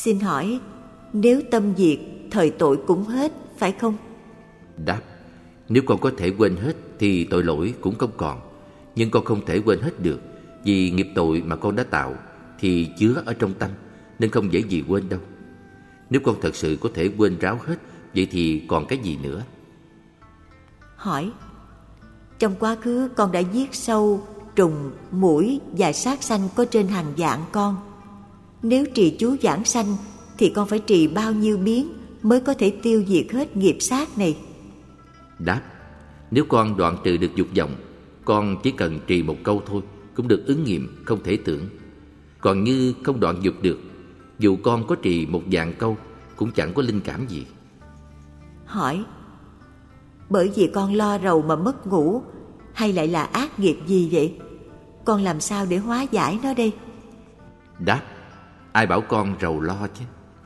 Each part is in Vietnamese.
Xin hỏi, nếu tâm diệt, thời tội cũng hết, phải không? Đáp: nếu con có thể quên hết thì tội lỗi cũng không còn. Nhưng con không thể quên hết được, vì nghiệp tội mà con đã tạo thì chứa ở trong tâm, nên không dễ gì quên đâu. Nếu con thật sự có thể quên ráo hết, vậy thì còn cái gì nữa? Hỏi: trong quá khứ con đã giết sâu, trùng, muỗi và sát sanh có trên hàng vạn con. Nếu trì chú giảng sanh thì con phải trì bao nhiêu biến mới có thể tiêu diệt hết nghiệp sát này? Đáp: nếu con đoạn trừ được dục vọng, con chỉ cần trì một câu thôi cũng được ứng nghiệm không thể tưởng. Còn như không đoạn dục được, dù con có trì 1,000,000 câu cũng chẳng có linh cảm gì. Hỏi: bởi vì con lo rầu mà mất ngủ, hay lại là ác nghiệp gì vậy? Con làm sao để hóa giải nó đây? Đáp: ai bảo con rầu lo chứ?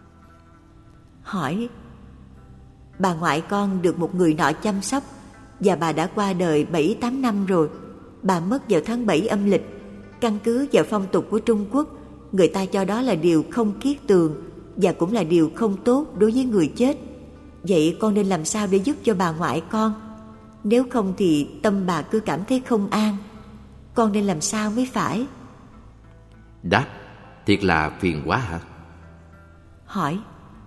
Hỏi: bà ngoại con được một người nọ chăm sóc, và bà đã qua đời 7-8 năm rồi. Bà mất vào tháng 7 âm lịch. Căn cứ vào phong tục của Trung Quốc, người ta cho đó là điều không kiết tường, và cũng là điều không tốt đối với người chết. Vậy con nên làm sao để giúp cho bà ngoại con? Nếu không thì tâm bà cứ cảm thấy không an. Con nên làm sao mới phải? Đáp: thiệt là phiền quá hả? Hỏi: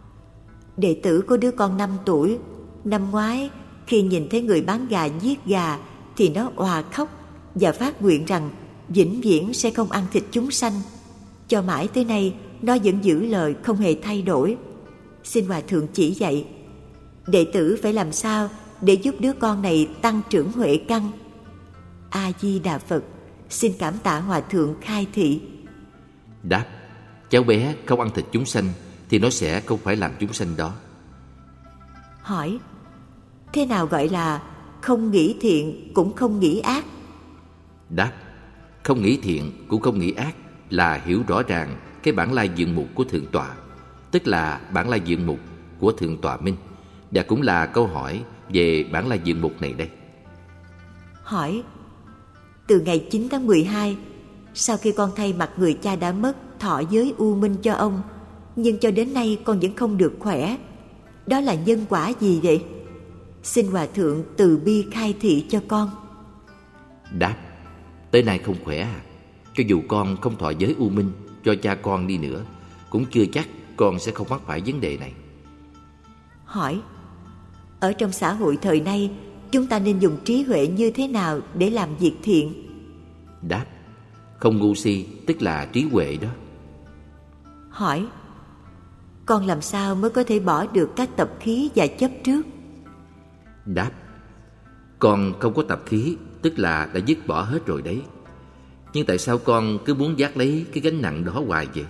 đệ tử có đứa con 5 tuổi. Năm ngoái khi nhìn thấy người bán gà giết gà thì nó òa khóc và phát nguyện rằng vĩnh viễn sẽ không ăn thịt chúng sanh. Cho mãi tới nay nó vẫn giữ lời, không hề thay đổi. Xin Hòa Thượng chỉ dạy, đệ tử phải làm sao để giúp đứa con này tăng trưởng huệ căn? A Di Đà Phật. Xin cảm tạ Hòa Thượng khai thị. Đáp: cháu bé không ăn thịt chúng sanh thì nó sẽ không phải làm chúng sanh đó. Hỏi: thế nào gọi là không nghĩ thiện cũng không nghĩ ác? Đáp: không nghĩ thiện cũng không nghĩ ác là hiểu rõ ràng cái bản lai diện mục của Thượng Tọa, tức là bản lai diện mục của Thượng Tọa Minh, và cũng là câu hỏi về bản lai diện mục này đây. Hỏi: từ ngày 9 tháng 12, sau khi con thay mặt người cha đã mất thọ giới u minh cho ông, nhưng cho đến nay con vẫn không được khỏe. Đó là nhân quả gì vậy? Xin Hòa Thượng từ bi khai thị cho con. Đáp: tới nay không khỏe à? Cho dù con không thọ giới u minh cho cha con đi nữa, cũng chưa chắc con sẽ không mắc phải vấn đề này. Hỏi: ở trong xã hội thời nay, chúng ta nên dùng trí huệ như thế nào để làm việc thiện? Đáp: không ngu si, tức là trí huệ đó. Hỏi: con làm sao mới có thể bỏ được các tập khí và chấp trước? Đáp: con không có tập khí, tức là đã dứt bỏ hết rồi đấy. Nhưng tại sao con cứ muốn vác lấy cái gánh nặng đó hoài vậy?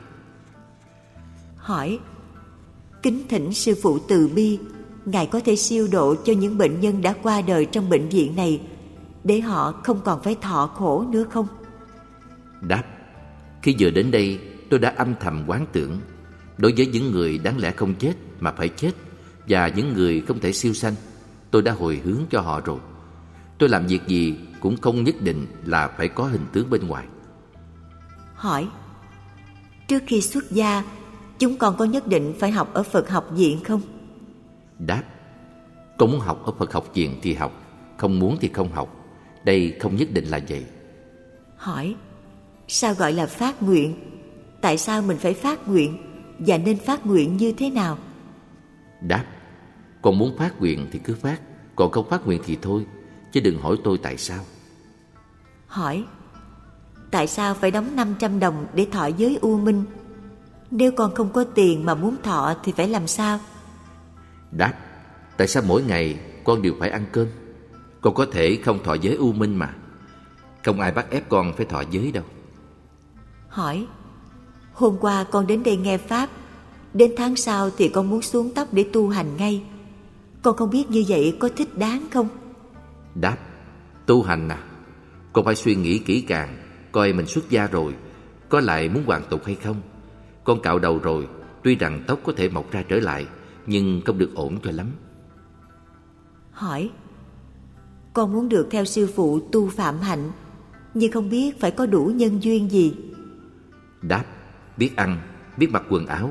Hỏi: kính thỉnh sư phụ từ bi, Ngài có thể siêu độ cho những bệnh nhân đã qua đời trong bệnh viện này, để họ không còn phải thọ khổ nữa không? Đáp: khi vừa đến đây, tôi đã âm thầm quán tưởng, đối với những người đáng lẽ không chết mà phải chết, và những người không thể siêu sanh, tôi đã hồi hướng cho họ rồi. Tôi làm việc gì cũng không nhất định là phải có hình tướng bên ngoài. Hỏi: trước khi xuất gia, chúng con có nhất định phải học ở Phật học viện không? Đáp: con muốn học ở Phật học viện thì học, không muốn thì không học. Đây không nhất định là vậy. Hỏi: sao gọi là phát nguyện? Tại sao mình phải phát nguyện, và nên phát nguyện như thế nào? Đáp: con muốn phát nguyện thì cứ phát, còn không phát nguyện thì thôi, chứ đừng hỏi tôi tại sao. Hỏi: tại sao phải đóng 500 đồng để thọ giới u minh? Nếu con không có tiền mà muốn thọ thì phải làm sao? Đáp: tại sao mỗi ngày con đều phải ăn cơm? Con có thể không thọ giới u minh mà. Không ai bắt ép con phải thọ giới đâu. Hỏi: hôm qua con đến đây nghe Pháp, đến tháng sau thì con muốn xuống tóc để tu hành ngay. Con không biết như vậy có thích đáng không? Đáp: tu hành à? Con phải suy nghĩ kỹ càng, coi mình xuất gia rồi, có lại muốn hoàn tục hay không. Con cạo đầu rồi, tuy rằng tóc có thể mọc ra trở lại, nhưng không được ổn cho lắm. Hỏi: con muốn được theo sư phụ tu phạm hạnh, nhưng không biết phải có đủ nhân duyên gì? Đáp: biết ăn, biết mặc quần áo,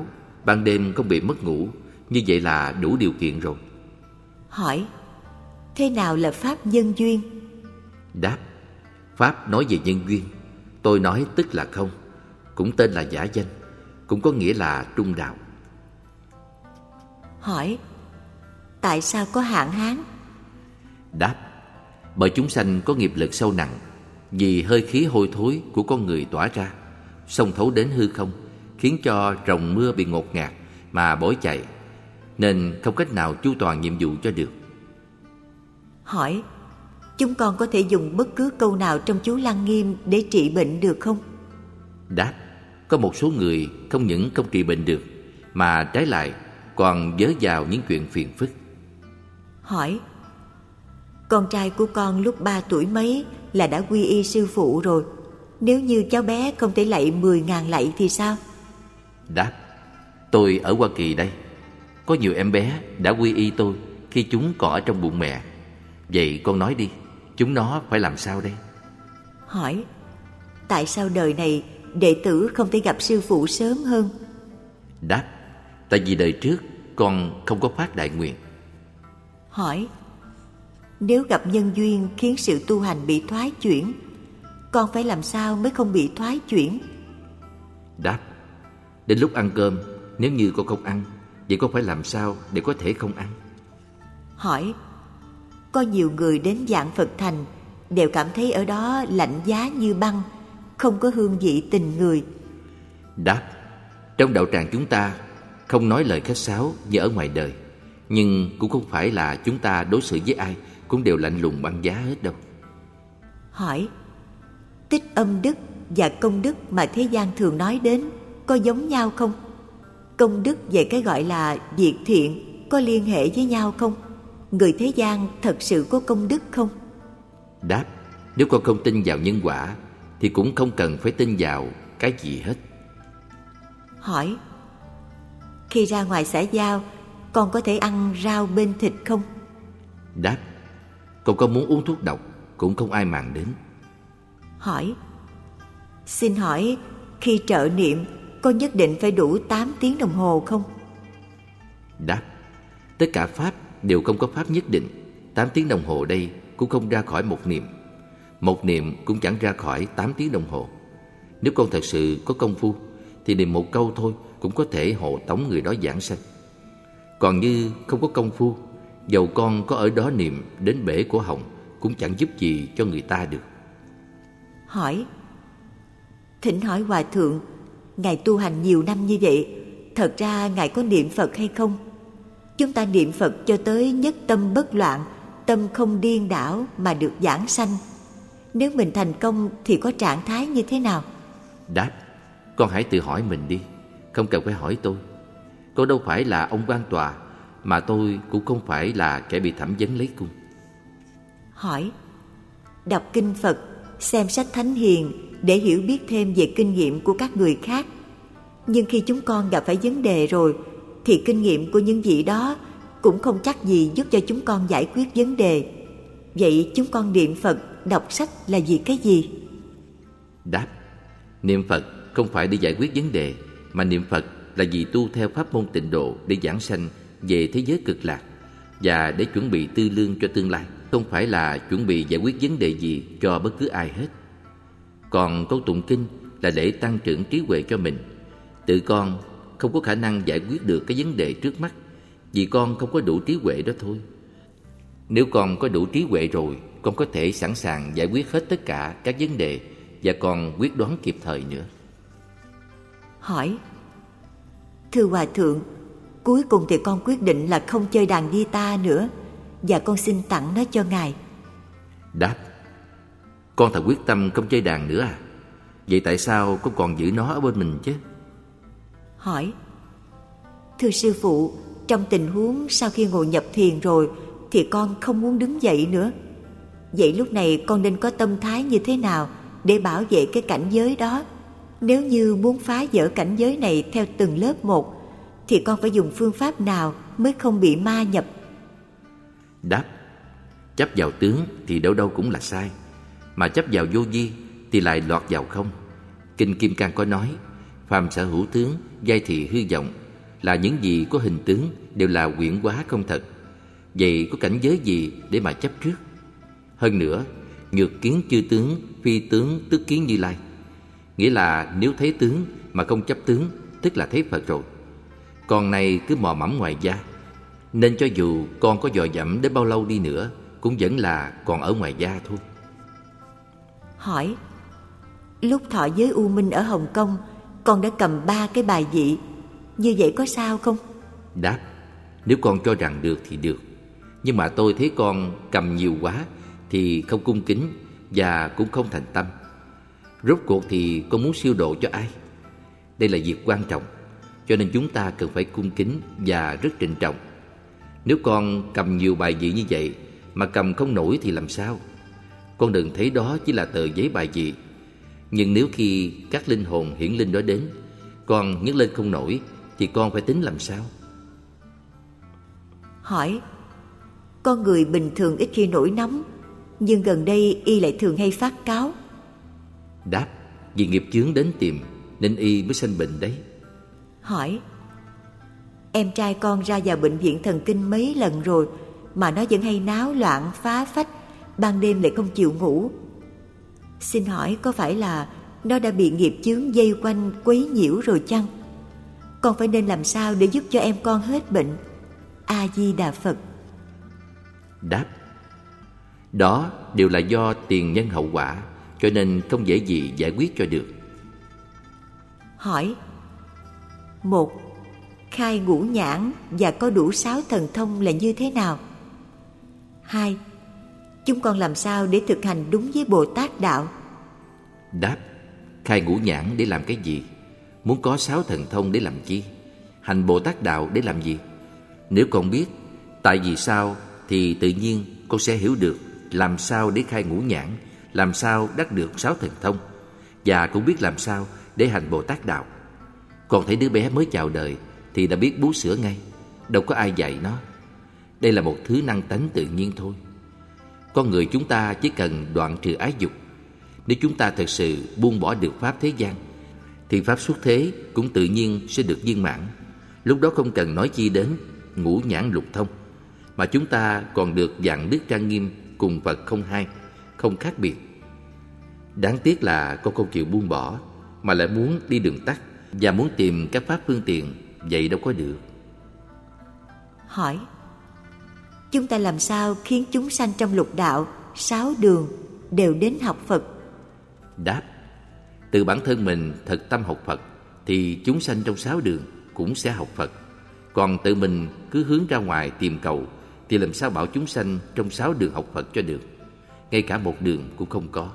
ban đêm không bị mất ngủ, như vậy là đủ điều kiện rồi. Hỏi: thế nào là pháp nhân duyên? Đáp: pháp nói về nhân duyên, tôi nói tức là không, cũng tên là giả danh, cũng có nghĩa là trung đạo. Hỏi: tại sao có hạn hán? Đáp: bởi chúng sanh có nghiệp lực sâu nặng, vì hơi khí hôi thối của con người tỏa ra, xông thấu đến hư không, khiến cho ròng mưa bị ngột ngạt mà bỏ chạy, nên không cách nào chu toàn nhiệm vụ cho được. Hỏi: chúng con có thể dùng bất cứ câu nào trong chú Lăng Nghiêm để trị bệnh được không? Đáp: có một số người không những không trị bệnh được, mà trái lại còn vớ vào những chuyện phiền phức. Hỏi: con trai của con lúc 3 tuổi mấy là đã quy y sư phụ rồi. Nếu như cháu bé không thể lạy 10.000 lạy thì sao? Đáp: tôi ở Hoa Kỳ đây, có nhiều em bé đã quy y tôi khi chúng còn ở trong bụng mẹ. Vậy con nói đi, chúng nó phải làm sao đây? Hỏi: tại sao đời này đệ tử không thể gặp sư phụ sớm hơn? Đáp: tại vì đời trước con không có phát đại nguyện. Hỏi: nếu gặp nhân duyên khiến sự tu hành bị thoái chuyển, con phải làm sao mới không bị thoái chuyển? Đáp: đến lúc ăn cơm, nếu như con không ăn, vậy con phải làm sao để có thể không ăn? Hỏi: có nhiều người đến giảng Phật thành đều cảm thấy ở đó lạnh giá như băng, không có hương vị tình người. Đáp: trong đạo tràng chúng ta không nói lời khách sáo như ở ngoài đời, nhưng cũng không phải là chúng ta đối xử với ai cũng đều lạnh lùng băng giá hết đâu. Hỏi: tích âm đức và công đức mà thế gian thường nói đến có giống nhau không? Công đức về cái gọi là việc thiện có liên hệ với nhau không? Người thế gian thật sự có công đức không? Đáp: nếu con không tin vào nhân quả thì cũng không cần phải tin vào cái gì hết. Hỏi: khi ra ngoài xã giao, con có thể ăn rau bên thịt không? Đáp: con có muốn uống thuốc độc cũng không ai màng đến. Hỏi: xin hỏi khi trợ niệm có nhất định phải đủ 8 tiếng đồng hồ không? Đáp: tất cả pháp đều không có pháp nhất định. 8 tiếng đồng hồ đây cũng không ra khỏi một niệm, một niệm cũng chẳng ra khỏi 8 tiếng đồng hồ. Nếu con thật sự có công phu thì niệm một câu thôi cũng có thể hộ tống người đó giảng sanh. Còn như không có công phu, dầu con có ở đó niệm đến bể cổ họng cũng chẳng giúp gì cho người ta được. Hỏi: thỉnh hỏi Hòa Thượng, Ngài tu hành nhiều năm như vậy, thật ra Ngài có niệm Phật hay không? Chúng ta niệm Phật cho tới nhất tâm bất loạn, tâm không điên đảo mà được giảng sanh. Nếu mình thành công thì có trạng thái như thế nào? Đáp: con hãy tự hỏi mình đi, không cần phải hỏi tôi. Tôi đâu phải là ông quan tòa, mà tôi cũng không phải là kẻ bị thẩm vấn lấy cung. Hỏi: đọc kinh Phật, xem sách Thánh Hiền để hiểu biết thêm về kinh nghiệm của các người khác. Nhưng khi chúng con gặp phải vấn đề rồi thì kinh nghiệm của những vị đó cũng không chắc gì giúp cho chúng con giải quyết vấn đề. Vậy chúng con niệm Phật, đọc sách là vì cái gì? Đáp: niệm Phật không phải để giải quyết vấn đề, mà niệm Phật là vì tu theo pháp môn tịnh độ để giảng sanh về thế giới cực lạc, và để chuẩn bị tư lương cho tương lai, không phải là chuẩn bị giải quyết vấn đề gì cho bất cứ ai hết. Còn câu tụng kinh là để tăng trưởng trí huệ cho mình. Tự con không có khả năng giải quyết được cái vấn đề trước mắt, vì con không có đủ trí huệ đó thôi. Nếu con có đủ trí huệ rồi, con có thể sẵn sàng giải quyết hết tất cả các vấn đề, và còn quyết đoán kịp thời nữa. Hỏi: thưa Hòa Thượng, cuối cùng thì con quyết định là không chơi đàn guitar nữa, và con xin tặng nó cho Ngài. Đáp: con thật quyết tâm không chơi đàn nữa à? Vậy tại sao con còn giữ nó ở bên mình chứ? Hỏi: thưa sư phụ, trong tình huống sau khi ngồi nhập thiền rồi thì con không muốn đứng dậy nữa. Vậy lúc này con nên có tâm thái như thế nào để bảo vệ cái cảnh giới đó? Nếu như muốn phá vỡ cảnh giới này theo từng lớp một thì con phải dùng phương pháp nào mới không bị ma nhập? Đáp: chấp vào tướng thì đâu đâu cũng là sai, mà chấp vào vô vi thì lại lọt vào không. Kinh Kim Cang có nói: phàm sở hữu tướng, giai thị hư vọng, là những gì có hình tướng đều là huyễn hóa không thật. Vậy có cảnh giới gì để mà chấp trước? Hơn nữa, nhược kiến chư tướng, phi tướng tức kiến Như Lai. Nghĩa là nếu thấy tướng mà không chấp tướng, tức là thấy Phật rồi. Con này cứ mò mẫm ngoài da, nên cho dù con có dò dẫm đến bao lâu đi nữa, cũng vẫn là còn ở ngoài da thôi. Hỏi: lúc thọ giới U Minh ở Hồng Kông, con đã cầm 3 cái bài vị, như vậy có sao không? Đáp: nếu con cho rằng được thì được, nhưng mà tôi thấy con cầm nhiều quá thì không cung kính và cũng không thành tâm. Rốt cuộc thì con muốn siêu độ cho ai? Đây là việc quan trọng, cho nên chúng ta cần phải cung kính và rất trịnh trọng. Nếu con cầm nhiều bài vị như vậy mà cầm không nổi thì làm sao? Con đừng thấy đó chỉ là tờ giấy bài vị. Nhưng nếu khi các linh hồn hiển linh đó đến, con nhấc lên không nổi thì con phải tính làm sao? Hỏi: con người bình thường ít khi nổi nóng, nhưng gần đây y lại thường hay phát cáu. Đáp: vì nghiệp chướng đến tìm nên y mới sanh bệnh đấy. Hỏi: em trai con ra vào bệnh viện thần kinh mấy lần rồi mà nó vẫn hay náo loạn phá phách, ban đêm lại không chịu ngủ. Xin hỏi có phải là nó đã bị nghiệp chướng dây quanh quấy nhiễu rồi chăng? Con phải nên làm sao để giúp cho em con hết bệnh? A Di Đà Phật. Đáp: đó đều là do tiền nhân hậu quả, cho nên không dễ gì giải quyết cho được. Hỏi: 1. Khai ngũ nhãn và có đủ 6 thần thông là như thế nào? 2. Chúng con làm sao để thực hành đúng với Bồ Tát đạo? Đáp: khai ngũ nhãn để làm cái gì? Muốn có 6 thần thông để làm chi? Hành Bồ Tát đạo để làm gì? Nếu con biết tại vì sao thì tự nhiên con sẽ hiểu được làm sao để khai ngũ nhãn, làm sao đắc được 6 thần thông, và cũng biết làm sao để hành Bồ Tát đạo. Còn thấy đứa bé mới chào đời thì đã biết bú sữa ngay, đâu có ai dạy nó. Đây là một thứ năng tánh tự nhiên thôi. Con người chúng ta chỉ cần đoạn trừ ái dục. Nếu chúng ta thật sự buông bỏ được pháp thế gian thì pháp xuất thế cũng tự nhiên sẽ được viên mãn. Lúc đó không cần nói chi đến ngũ nhãn lục thông, mà chúng ta còn được dạng đức trang nghiêm cùng Phật không hai, không khác biệt. Đáng tiếc là con không chịu buông bỏ, mà lại muốn đi đường tắt và muốn tìm các pháp phương tiện, vậy đâu có được. Hỏi: chúng ta làm sao khiến chúng sanh trong lục đạo 6 đường đều đến học Phật? Đáp: từ bản thân mình thật tâm học Phật thì chúng sanh trong 6 đường cũng sẽ học Phật. Còn tự mình cứ hướng ra ngoài tìm cầu thì làm sao bảo chúng sanh trong 6 đường học Phật cho được? Ngay cả một đường cũng không có.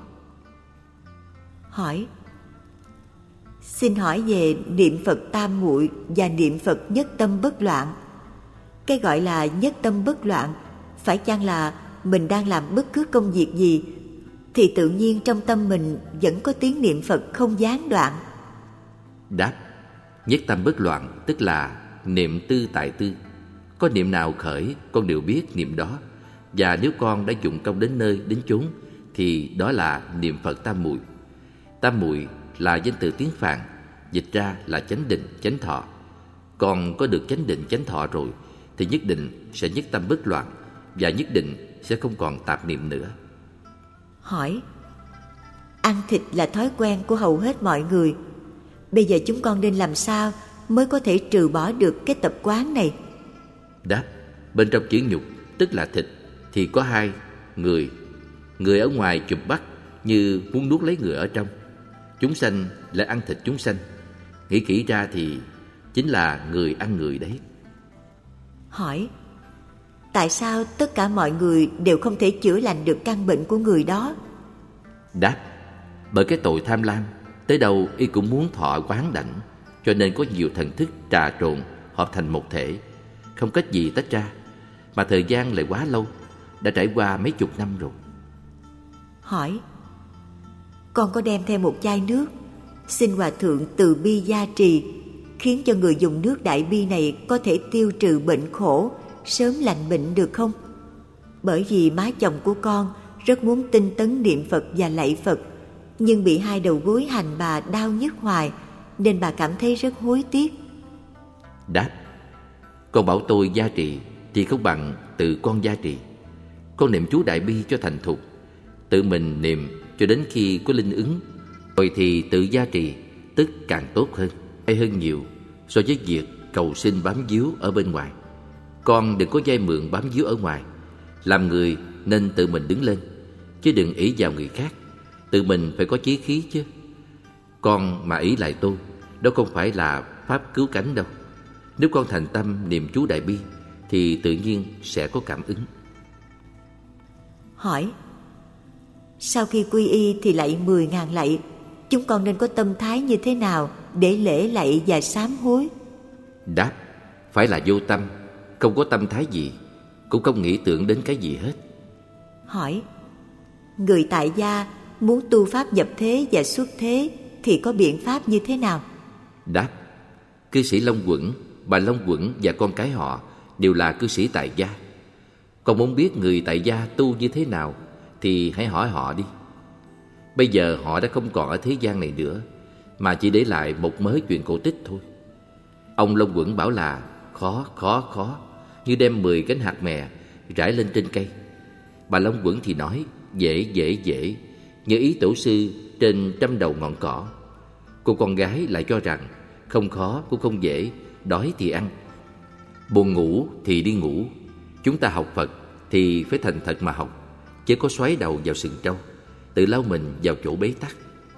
Hỏi: xin hỏi về niệm Phật tam muội và niệm Phật nhất tâm bất loạn. Cái gọi là nhất tâm bất loạn, phải chăng là mình đang làm bất cứ công việc gì thì tự nhiên trong tâm mình vẫn có tiếng niệm Phật không gián đoạn? Đáp: nhất tâm bất loạn tức là niệm tư tại tư. Có niệm nào khởi con đều biết niệm đó, và nếu con đã dụng công đến nơi đến chốn thì đó là niệm Phật tam muội. Tam muội là danh từ tiếng Phạn, dịch ra là chánh định, chánh thọ. Còn có được chánh định, chánh thọ rồi thì nhất định sẽ nhất tâm bất loạn, và nhất định sẽ không còn tạp niệm nữa. Hỏi: ăn thịt là thói quen của hầu hết mọi người. Bây giờ chúng con nên làm sao mới có thể trừ bỏ được cái tập quán này? Đáp: bên trong chữ nhục tức là thịt thì có 2 người. Người ở ngoài chụp bắt như muốn nuốt lấy người ở trong. Chúng sanh lại ăn thịt chúng sanh. Nghĩ kỹ ra thì chính là người ăn người đấy. Hỏi: tại sao tất cả mọi người đều không thể chữa lành được căn bệnh của người đó? Đáp: bởi cái tội tham lam, tới đâu y cũng muốn thọ quán đảnh, cho nên có nhiều thần thức trà trộn hợp thành một thể, không cách gì tách ra. Mà thời gian lại quá lâu, đã trải qua mấy chục năm rồi. Hỏi: con có đem theo một chai nước, xin Hòa Thượng từ bi gia trì, khiến cho người dùng nước đại bi này có thể tiêu trừ bệnh khổ, sớm lành bệnh được không? Bởi vì má chồng của con rất muốn tinh tấn niệm Phật và lạy Phật, nhưng bị 2 đầu gối hành bà đau nhức hoài, nên bà cảm thấy rất hối tiếc. Đáp: con bảo tôi gia trì thì không bằng tự con gia trì. Con niệm chú Đại Bi cho thành thục, tự mình niệm cho đến khi có linh ứng, rồi thì tự gia trì, tức càng tốt hơn, hay hơn nhiều so với việc cầu xin bám víu ở bên ngoài. Con đừng có vay mượn bám víu ở ngoài. Làm người nên tự mình đứng lên, chứ đừng ỷ vào người khác. Tự mình phải có chí khí chứ. Con mà ỷ lại tôi, đó không phải là pháp cứu cánh đâu. Nếu con thành tâm niệm chú Đại Bi thì tự nhiên sẽ có cảm ứng. Hỏi: sau khi quy y thì lạy 10.000 lạy, chúng con nên có tâm thái như thế nào để lễ lạy và sám hối? Đáp: phải là vô tâm, không có tâm thái gì, cũng không nghĩ tưởng đến cái gì hết. Hỏi: người tại gia muốn tu pháp nhập thế và xuất thế thì có biện pháp như thế nào? Đáp: cư sĩ Long Quẩn, bà Long Quẩn và con cái họ đều là cư sĩ tại gia. Con muốn biết người tại gia tu như thế nào thì hãy hỏi họ đi. Bây giờ họ đã không còn ở thế gian này nữa, mà chỉ để lại một mớ chuyện cổ tích thôi. Ông Long Quẩn bảo là khó, như đem 10 cánh hạt mè rải lên trên cây. Bà Long Quẩn thì nói dễ, như ý tổ sư trên 100 đầu ngọn cỏ. Cô con gái lại cho rằng không khó cũng không dễ, đói thì ăn, buồn ngủ thì đi ngủ. Chúng ta học Phật thì phải thành thật mà học, chứ có xoáy đầu vào sừng trâu, tự lao mình vào chỗ bế tắc.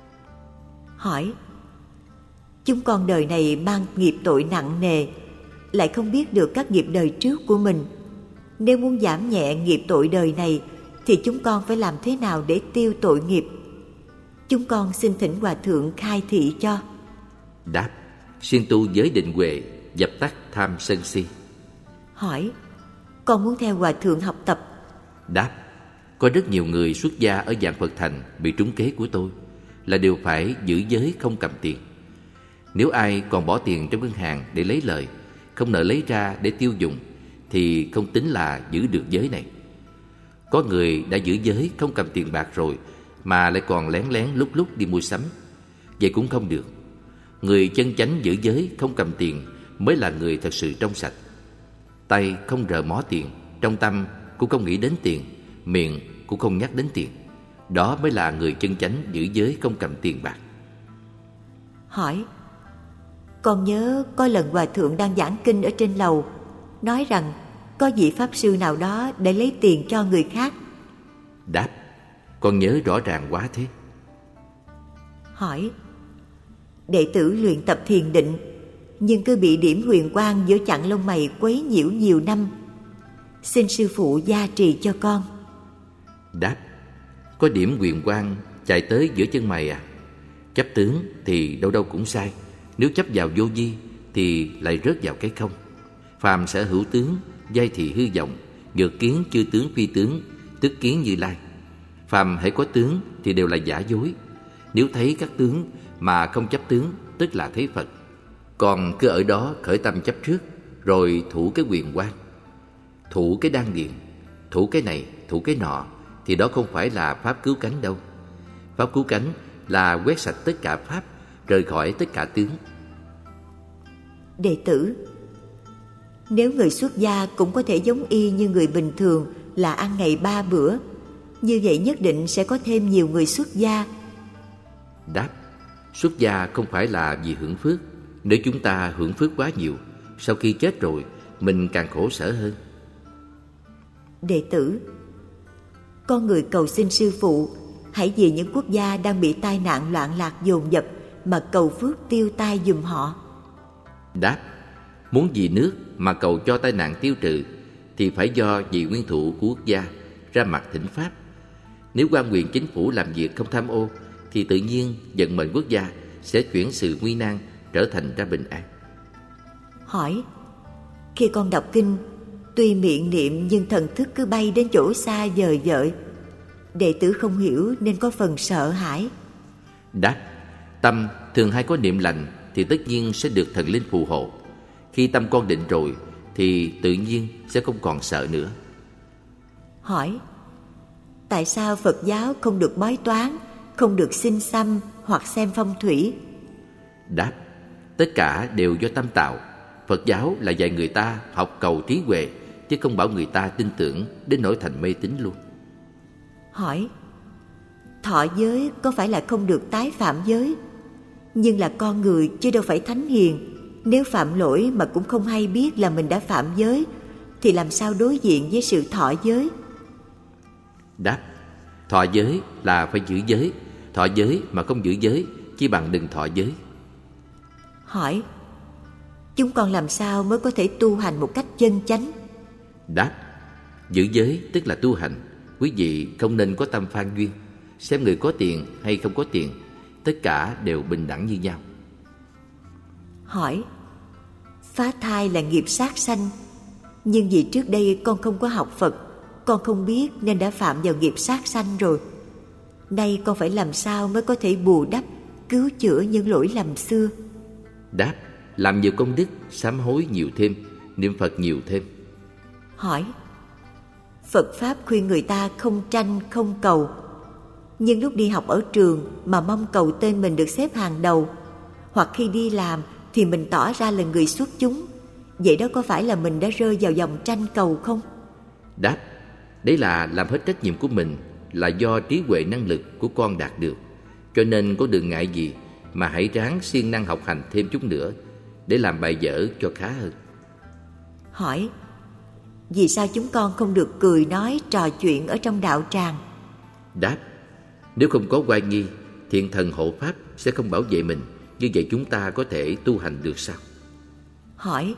Hỏi: chúng con đời này mang nghiệp tội nặng nề, lại không biết được các nghiệp đời trước của mình. Nếu muốn giảm nhẹ nghiệp tội đời này thì chúng con phải làm thế nào để tiêu tội nghiệp? Chúng con xin thỉnh Hòa Thượng khai thị cho. Đáp: siêng tu giới định huệ, dập tắt tham sân si. Hỏi: con muốn theo Hòa Thượng học tập. Đáp: có rất nhiều người xuất gia ở dạng Phật thành bị trúng kế của tôi, là đều phải giữ giới không cầm tiền. Nếu ai còn bỏ tiền trong ngân hàng để lấy lời, không nỡ lấy ra để tiêu dùng, thì không tính là giữ được giới này. Có người đã giữ giới không cầm tiền bạc rồi mà lại còn lén lén lúc lúc đi mua sắm, vậy cũng không được. Người chân chánh giữ giới không cầm tiền mới là người thật sự trong sạch. Tay không rờ mó tiền, trong tâm cũng không nghĩ đến tiền, miệng cũng không nhắc đến tiền. Đó mới là người chân chánh giữ giới không cầm tiền bạc. Hỏi: con nhớ có lần Hòa Thượng đang giảng kinh ở trên lầu, nói rằng có vị Pháp Sư nào đó để lấy tiền cho người khác. Đáp: con nhớ rõ ràng quá thế. Hỏi: đệ tử luyện tập thiền định, nhưng cứ bị điểm huyền quang giữa chặng lông mày quấy nhiễu nhiều năm, xin sư phụ gia trì cho con. Đáp: có điểm huyền quang chạy tới giữa chân mày à? Chấp tướng thì đâu đâu cũng sai. Nếu chấp vào vô vi thì lại rớt vào cái không. Phàm sở hữu tướng, giai thì hư vọng, nhược kiến chư tướng phi tướng, tức kiến Như Lai. Phàm hãy có tướng thì đều là giả dối. Nếu thấy các tướng mà không chấp tướng, tức là thấy Phật. Còn cứ ở đó khởi tâm chấp trước, rồi thủ cái huyền quang, thủ cái đan điền, thủ cái này, thủ cái nọ, thì đó không phải là pháp cứu cánh đâu. Pháp cứu cánh là quét sạch tất cả pháp, rời khỏi tất cả tướng. Đệ tử: nếu người xuất gia cũng có thể giống y như người bình thường là ăn ngày 3 bữa, như vậy nhất định sẽ có thêm nhiều người xuất gia. Đáp: xuất gia không phải là vì hưởng phước. Nếu chúng ta hưởng phước quá nhiều, sau khi chết rồi mình càng khổ sở hơn. Đệ tử: con người cầu xin sư phụ hãy vì những quốc gia đang bị tai nạn loạn lạc dồn dập mà cầu phước tiêu tai giùm họ. Đáp: muốn vì nước mà cầu cho tai nạn tiêu trừ thì phải do vị nguyên thủ của quốc gia ra mặt thỉnh pháp. Nếu quan quyền chính phủ làm việc không tham ô thì tự nhiên vận mệnh quốc gia sẽ chuyển sự nguy nan trở thành ra bình an. Hỏi: khi con đọc kinh, tuy miệng niệm nhưng thần thức cứ bay đến chỗ xa vời vợi, đệ tử không hiểu nên có phần sợ hãi. Đáp: tâm thường hay có niệm lành thì tất nhiên sẽ được thần linh phù hộ. Khi tâm con định rồi thì tự nhiên sẽ không còn sợ nữa. Hỏi: tại sao Phật giáo không được bói toán, không được xin xăm hoặc xem phong thủy? Đáp: tất cả đều do tâm tạo. Phật giáo là dạy người ta học cầu trí huệ, chứ không bảo người ta tin tưởng đến nỗi thành mê tín luôn. Hỏi: thọ giới có phải là không được tái phạm giới? Nhưng là con người chứ đâu phải thánh hiền. Nếu phạm lỗi mà cũng không hay biết là mình đã phạm giới, thì làm sao đối diện với sự thọ giới? Đáp: thọ giới là phải giữ giới. Thọ giới mà không giữ giới, chi bằng đừng thọ giới. Hỏi: chúng con làm sao mới có thể tu hành một cách chân chánh? Đáp: giữ giới tức là tu hành. Quý vị không nên có tâm phan duyên, xem người có tiền hay không có tiền, tất cả đều bình đẳng như nhau. Hỏi: phá thai là nghiệp sát sanh, nhưng vì trước đây con không có học Phật, con không biết nên đã phạm vào nghiệp sát sanh rồi. Nay con phải làm sao mới có thể bù đắp, cứu chữa những lỗi lầm xưa? Đáp: làm nhiều công đức, sám hối nhiều thêm, niệm Phật nhiều thêm. Hỏi: Phật Pháp khuyên người ta không tranh, không cầu, nhưng lúc đi học ở trường mà mong cầu tên mình được xếp hàng đầu, hoặc khi đi làm thì mình tỏ ra là người xuất chúng. Vậy đó có phải là mình đã rơi vào vòng tranh cầu không? Đáp: đấy là làm hết trách nhiệm của mình, là do trí huệ năng lực của con đạt được. Cho nên có đừng ngại gì mà hãy ráng siêng năng học hành thêm chút nữa để làm bài vở cho khá hơn. Hỏi: vì sao chúng con không được cười nói trò chuyện ở trong đạo tràng? Đáp: nếu không có oai nghi, thiện thần hộ pháp sẽ không bảo vệ mình. Như vậy chúng ta có thể tu hành được sao? Hỏi: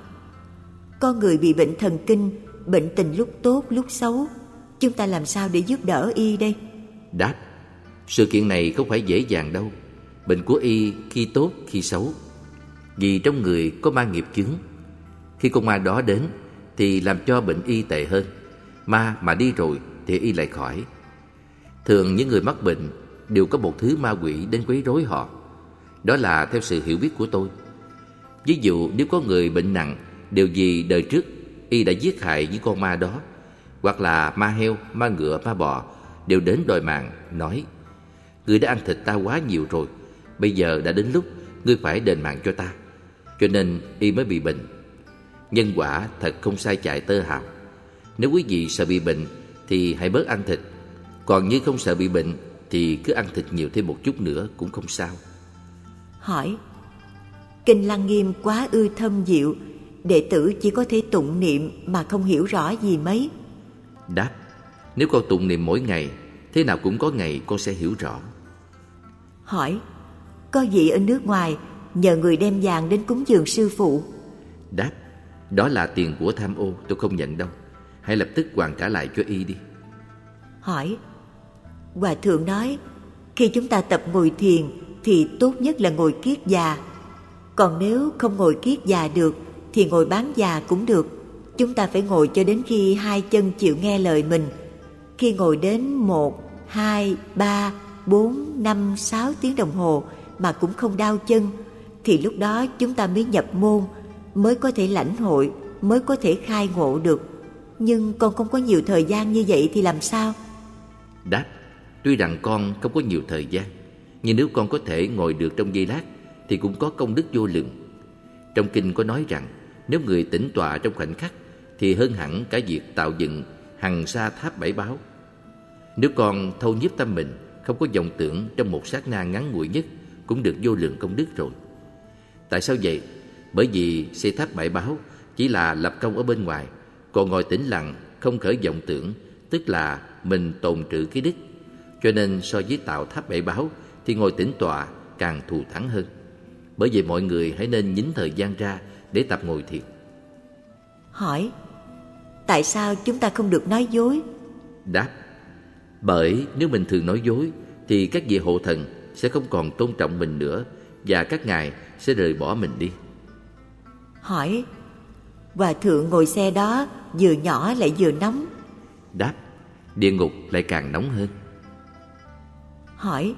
con người bị bệnh thần kinh, bệnh tình lúc tốt lúc xấu, chúng ta làm sao để giúp đỡ y đây? Đáp: sự kiện này không phải dễ dàng đâu. Bệnh của y khi tốt khi xấu, vì trong người có ma nghiệp chướng. Khi con ma đó đến thì làm cho bệnh y tệ hơn. Ma mà đi rồi thì y lại khỏi. Thường những người mắc bệnh đều có một thứ ma quỷ đến quấy rối họ. Đó là theo sự hiểu biết của tôi. Ví dụ nếu có người bệnh nặng đều vì đời trước y đã giết hại những con ma đó, hoặc là ma heo, ma ngựa, ma bò đều đến đòi mạng, nói: ngươi đã ăn thịt ta quá nhiều rồi, bây giờ đã đến lúc ngươi phải đền mạng cho ta. Cho nên y mới bị bệnh. Nhân quả thật không sai chạy tơ hào. Nếu quý vị sợ bị bệnh thì hãy bớt ăn thịt. Còn như không sợ bị bệnh thì cứ ăn thịt nhiều thêm một chút nữa cũng không sao. Hỏi: kinh Lăng Nghiêm quá ư thâm diệu, đệ tử chỉ có thể tụng niệm mà không hiểu rõ gì mấy. Đáp: nếu con tụng niệm mỗi ngày, thế nào cũng có ngày con sẽ hiểu rõ. Hỏi: có vị ở nước ngoài nhờ người đem vàng đến cúng dường sư phụ. Đáp: đó là tiền của tham ô, tôi không nhận đâu. Hãy lập tức hoàn trả lại cho y đi. Hỏi: Hòa thượng nói khi chúng ta tập ngồi thiền thì tốt nhất là ngồi kiết già. Còn nếu không ngồi kiết già được thì ngồi bán già cũng được. Chúng ta phải ngồi cho đến khi hai chân chịu nghe lời mình. Khi ngồi đến 1, 2, 3, 4, 5, 6 tiếng đồng hồ mà cũng không đau chân, thì lúc đó chúng ta mới nhập môn, mới có thể lãnh hội, mới có thể khai ngộ được. Nhưng con không có nhiều thời gian như vậy thì làm sao? Đáp: tuy rằng con không có nhiều thời gian, nhưng nếu con có thể ngồi được trong giây lát thì cũng có công đức vô lượng. Trong kinh có nói rằng nếu người tĩnh tọa trong khoảnh khắc thì hơn hẳn cả việc tạo dựng hằng sa tháp bảy báo. Nếu con thâu nhiếp tâm mình, không có vọng tưởng trong một sát na ngắn ngủi nhất, cũng được vô lượng công đức rồi. Tại sao vậy? Bởi vì xây tháp bảy báo chỉ là lập công ở bên ngoài, còn ngồi tĩnh lặng không khởi vọng tưởng, tức là mình tồn trữ cái đức. Cho nên so với tạo tháp bảy báo thì ngồi tĩnh tọa càng thù thắng hơn. Bởi vậy mọi người hãy nên nhín thời gian ra để tập ngồi thiền. Hỏi: tại sao chúng ta không được nói dối? Đáp: bởi nếu mình thường nói dối thì các vị hộ thần sẽ không còn tôn trọng mình nữa, và các ngài sẽ rời bỏ mình đi. Hỏi: Hòa thượng ngồi xe đó vừa nhỏ lại vừa nóng. Đáp: địa ngục lại càng nóng hơn. Hỏi: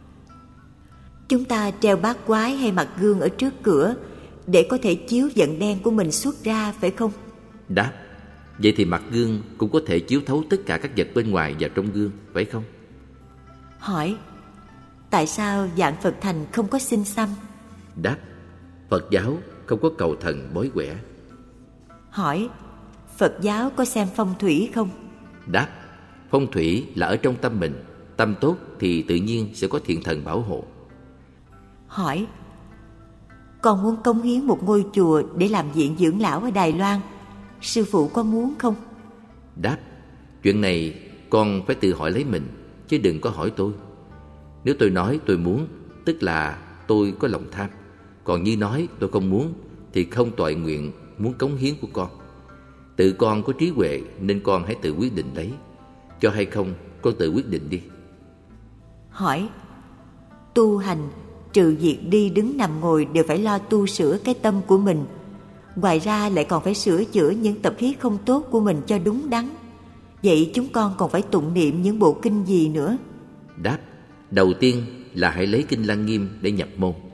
chúng ta treo bát quái hay mặt gương ở trước cửa để có thể chiếu vận đen của mình xuất ra, phải không? Đáp: vậy thì mặt gương cũng có thể chiếu thấu tất cả các vật bên ngoài vào trong gương, phải không? Hỏi: tại sao dạng Phật thành không có xin xăm? Đáp: Phật giáo không có cầu thần bói quẻ. Hỏi: Phật giáo có xem phong thủy không? Đáp: phong thủy là ở trong tâm mình. Tâm tốt thì tự nhiên sẽ có thiện thần bảo hộ. Hỏi: Con muốn cống hiến một ngôi chùa để làm viện dưỡng lão ở Đài Loan. Sư phụ có muốn không? Đáp: chuyện này con phải tự hỏi lấy mình, chứ đừng có hỏi tôi. Nếu tôi nói tôi muốn, tức là tôi có lòng tham. Còn như nói tôi không muốn, thì không toại nguyện muốn cống hiến của con. Tự con có trí huệ nên con hãy tự quyết định lấy. Cho hay không, con tự quyết định đi. Hỏi: Tu hành trừ việc đi đứng nằm ngồi đều phải lo tu sửa cái tâm của mình. Ngoài ra lại còn phải sửa chữa những tập khí không tốt của mình cho đúng đắn. Vậy chúng con còn phải tụng niệm những bộ kinh gì nữa? Đáp: đầu tiên là hãy lấy kinh Lăng Nghiêm để nhập môn.